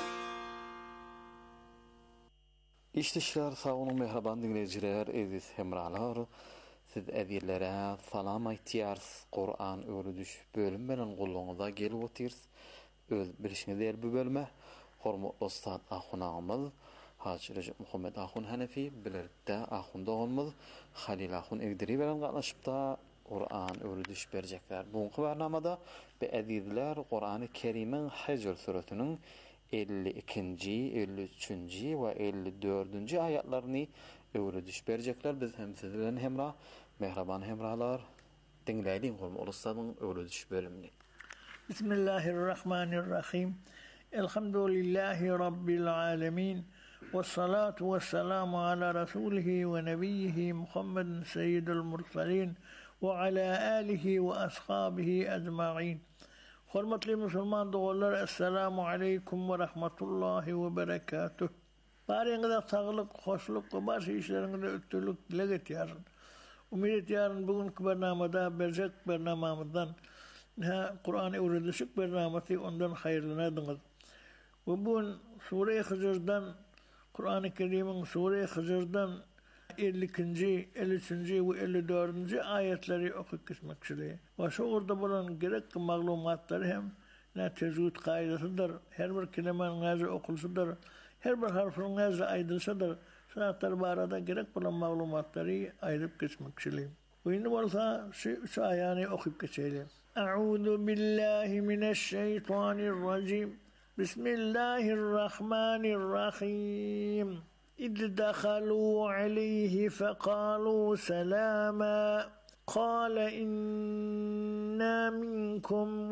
İşdeşler sağolun mehriban dinleyijiler, eziz hemralar. Siz edirlere salam aýtýarys. Qur'an öwredüş bölüm bilen goluňyza gelip otyrs. Öz bilişiniz der bu bölüme. Hormatly Ustad Ahun agamy Hacı Recep Muhammed Ahun Hanefi bilerde Ahun dogymyz Halil Ahun Egdiri bilen gatnaşypda Qur'an öwredüş berjekler. Buňky barnamada be ezizler Qur'an-ı Kerim'in Hicr suretiniň 52-nji, 53-nji we 54-nji ayatlaryny öwredüş berjekler. Biz hem siz bilen hemra mehriban hemralar dinleýin hormatly ustadyň öwredüş bölümini. Bismillahirrahmanirrahim. Elhamdülillahi rabbil alamin. Vessalatu vesselamu ala rasulihi ve nebiyyihi Muhammedin seyyidil mursalin ve ala alihi ve ashabihi ecmaîn. Hormatly musulman dogallar, assalamu aleykum ve rahmetullahi ve berekatuh. Baryňyza saglyk, hoşluk we baş işleriňizde ötürlük dile getýärin. وميت يارن بقول برنامج ده برجك برنامج مدن نها قرآن أورد شك برنامجي عندن خير لنا دنقل وبون سورة خزردن قرآن الكريم سورة خزردن اللي كنجي اللي تنجي واللي دورنجي آياتلري أخذ كسمك شلي وشعور دبلن جرك معلومات ترهم لا تزود قاعدة صدر هربر كلمة نازع أقل صدر هربر حرف نازع أيضا صدر سنة باردا جرك بلا معلومات تري أيضا كسمك شلي وإن ورثا سآياني أخذ كسيلي أعوذ بالله من الشيطان الرجيم بسم الله الرحمن الرحيم إذ دخلوا عليه فقالوا سلاما قال إنا منكم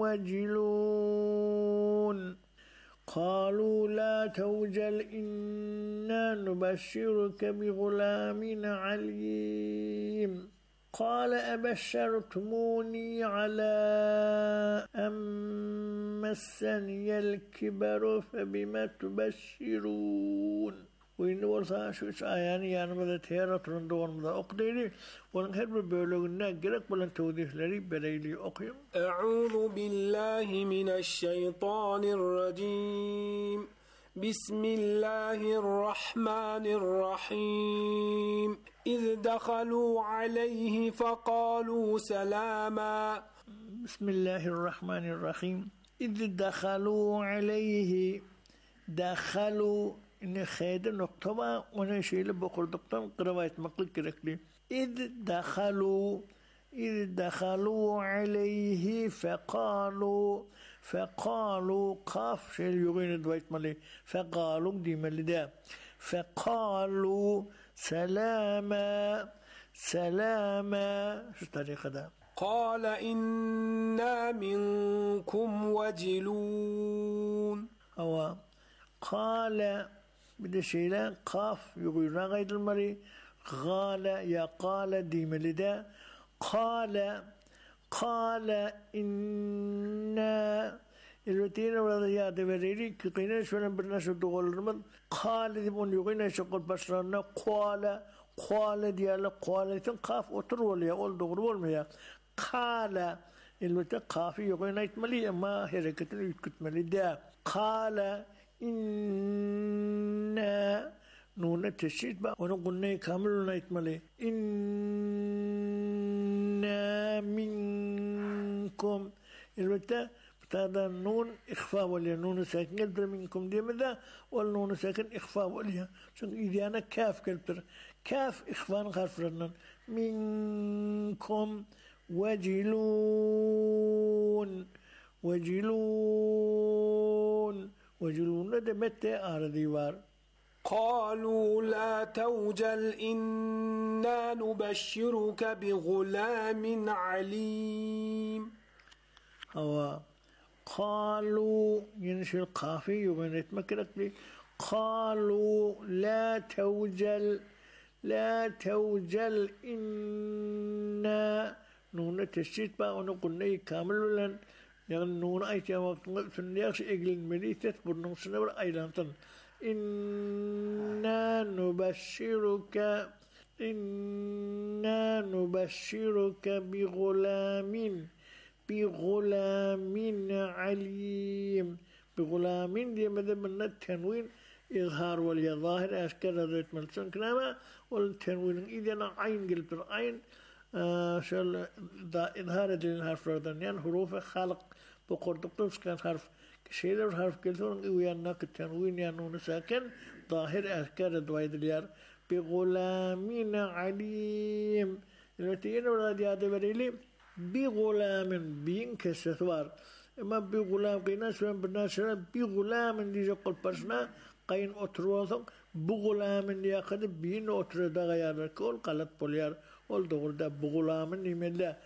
وجلون قالوا لا توجل إنا نبشرك بغلام عليم قال أبشرتموني على أن مسني الكبر فبما تبشرون وين ورثا شو آياني يعني ماذا تهيرا ترندون ماذا أقديري ونغير ببيولوغنا جرق بلن توضيح لري بريلي أقيم أعوذ بالله من الشيطان الرجيم بسم الله الرحمن الرحيم إذ دخلوا عليه فقالوا سلاما بسم الله الرحمن الرحيم إذ دخلوا عليه دخلوا إن خيد نقطة وأنا شيء بقول دكتور قرأت مقل كركلي إذ دخلوا عليه فقالوا قاف شيء يغين دويت ملي فقالوا دي ملدا فقالوا سلاما شو الطريقة ده قال إنا منكم وجلون أو قال بدي شيء قاف يغير غير المري قال يا قال دي ملدا قال إنا الوتين ولا يا دبريري كقينا شو برناش الدول رمض قال دبون يغينا شغل بشرنا قال ديال قال تنقاف وترول يا أول دغرول ميا قال الوتين قاف يغينا يتملي ما هركة يتملي دا قال إنا نون تشيد با ونقولنا كامل يتملي إنا منكم الوتين هذا النون إخفاء وليا نون ساكن قدر منكم دي ماذا والنون ساكن إخفاء وليا شن إذا أنا كاف كالبر كاف إخفاء خارف رنن منكم وجلون ده متى آرديوار قالوا لا توجل إنا نبشرك بغلام عليم هو قالوا ينشي القافي يغنيت مكرك لي قالوا لا توجل إنا نون تشيت با ونقلنا كامل لن يعني نون أيتها وقت سنياش إجل مليثة برنو سنور أيضا إنا نبشرك بغلام عليم بغلام دي ماذا من التنوين إظهار ولي ظاهر أشكال ذات ملسون كلامة والتنوين إذا عين قلب العين شال إظهار الحرف ردنيان حروف خالق بقول دكتور كان حرف كشيلر حرف كلثون ويانا كتنوين يانون ساكن ظاهر أشكال دوائد اليار بغلام عليم التي ولا ديادة بريلي بغلام بين كسثوار اما بغلام قينا سوين برناشرا بغلام دي جقل برسنا قين أتروثم بغلام دي أخذ بين أترو دا غيار كل قلت بوليار ول دور دا بغلام نملا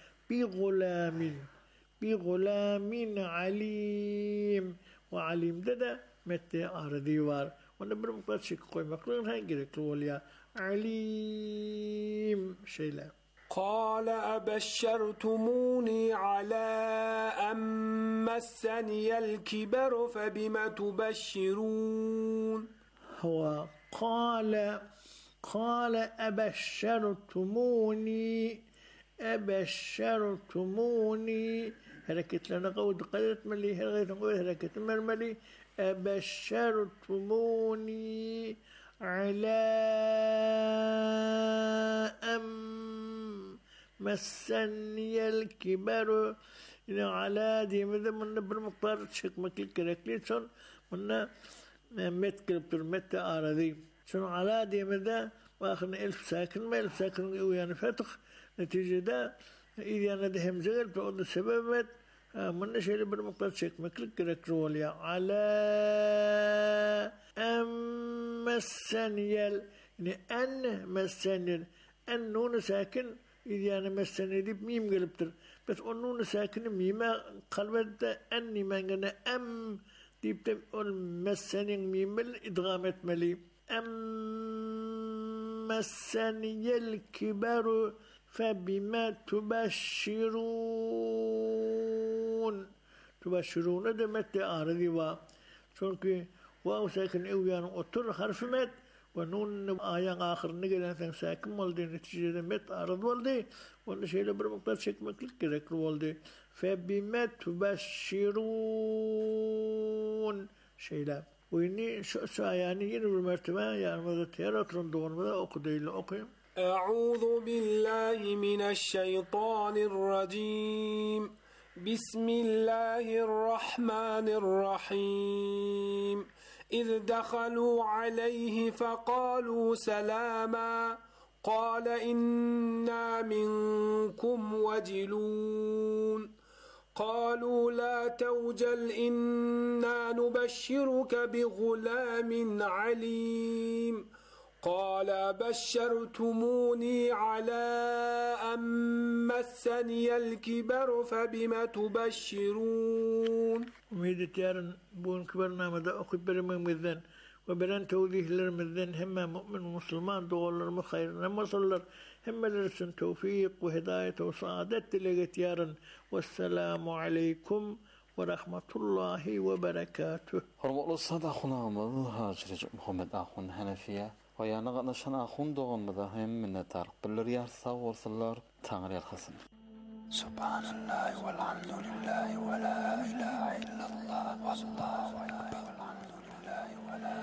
بغلام عليم وعليم دا متى أرديوار ونبرم قد شكوي مقلون هاي جريك وليا عليم شيلا قال أبشرتموني على أن مسني الكبر فبما تبشرون هو قال قال أبشرتموني حركت لنا قود قدرت ملي حركت مرملي أبشرتموني على مسني الكبر على دي من بالمقدار شك مكل كركليتون من مت كربتر مت أراضي شنو على دي مدى واخذنا 1000 ساكن ما 1000 ساكن ويانا فتح نتيجة ده إذا أنا ده همزغل بقول السبب مت من شيء بالمقدار شك مكل كركلوليا على مسنيل يعني أن مسنيل أن نون ساكن إذا أنا مسني دي ميم قلبتر بس نون ساكن ميما قلبت أني ما قلنا أم دي بتقول مسني ميم الإدغامات ملي أم مسني الكبر فبما تبشرون ده متى أعرضي شونكي واو ساكن إويان أطر حرف مت ونون آيان آخر نقل أنت ساكن والدي نتيجة مت أعرض والدي ولا شيء لبرمقدار شك مكلك كذا والدي فبما تبشرون شيء لا وإني شو يعني ينور مرتبة يعني ماذا تيرا ترندون ماذا أقضي لأقيم أعوذ بالله من الشيطان الرجيم بسم الله الرحمن الرحيم إذ دخلوا عليه فقالوا سلاما قال إنا منكم وجلون قالوا لا توجل إنا نبشرك بغلام عليم قال بشرتموني على أن مسني الكبر فبم تبشرون وميد تيارن بون كبرنا مدى أخبر من مذن وبران توضيح لرمذن هما مؤمن ومسلمان دول المخير نما صلر هما لرسن توفيق وهداية وسعادة لغتيارن والسلام عليكم ورحمة الله وبركاته هرمو الصاد أخونا هاجر محمد أخون حنفية ويا نغنشان أخون دوغن مذاهم من تارق بالرياض صور صلار تانغري الخسن سبحان الله والحمد لله ولا إله إلا الله والله أكبر